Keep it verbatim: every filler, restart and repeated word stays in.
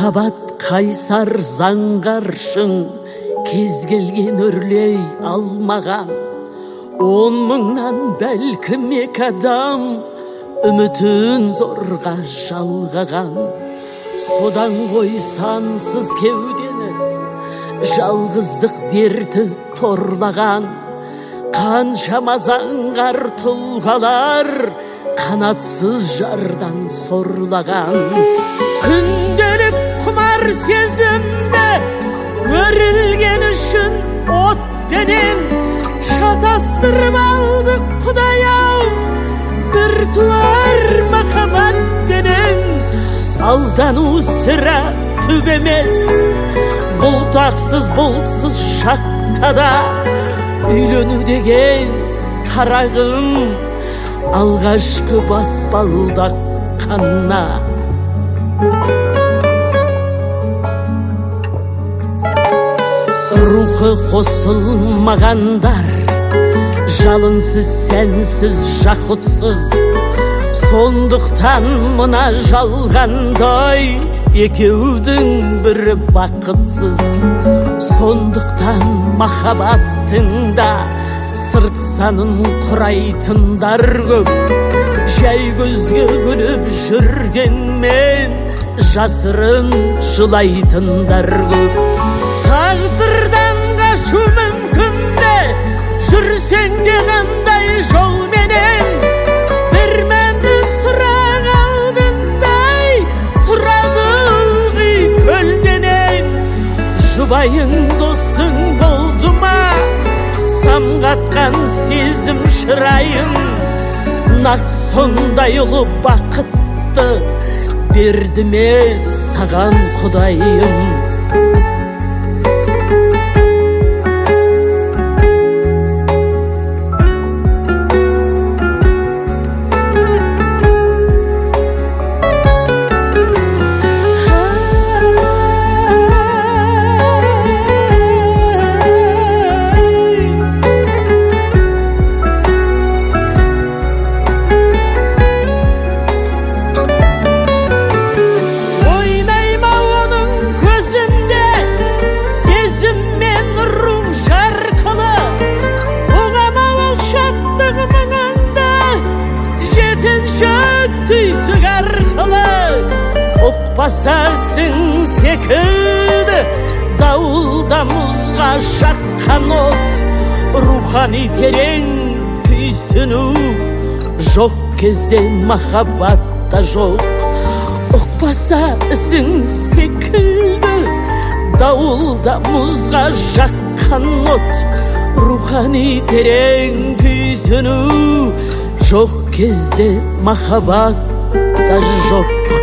Махабат қайсар заңғаршың, кез келген өрлей алмаған. Он мыңнан бәлкім екі адам үмітін зорға жалғаған. Содан ғой сансыз кеудені жалғыздық дерті торлаған. Қаншама заңғар тұлғалар қанатсыз жардан сорлаған. Күнделік құмар сезімді өрілген үшін отпенен шатастырып алды Құдай-ау бір туар махаббатпенен. Алдану сірә түк емес, бұлтақсыз бұлтсыз шақта да үйлену деген қарағым алғашқы баспалдақ қана. Рухы қосылмағандар, жалынсыз сәнсіз жақұтсыз. Сондықтан мына жалғандай екеудің бірі бақытсыз. Сондықтан махаббаттың да сырт санын құрайтындар көп. Жай көзге күліп жүргенмен жасырын жылайтындар көп. Тағдырдан қашу мүмкін бе, жүрсең де қандай жолменен? Бір мәнді сұрақ алдындай тұрады ылғи көлденең. Жұбайың досың болды ма, самғатқан сезім шырайың? Нақ сондай ұлы бақытты берді ме саған Құдайым? Ұқпасасың секілді дауылда мұзға жаққан от. Рухани терең түйсіну жоқ кезде махаббатта жоқ. Ұқпасасың секілді дауылда мұзға жаққан от. Рухани терең түйсіну жоқ кезде махаббатта жоқ.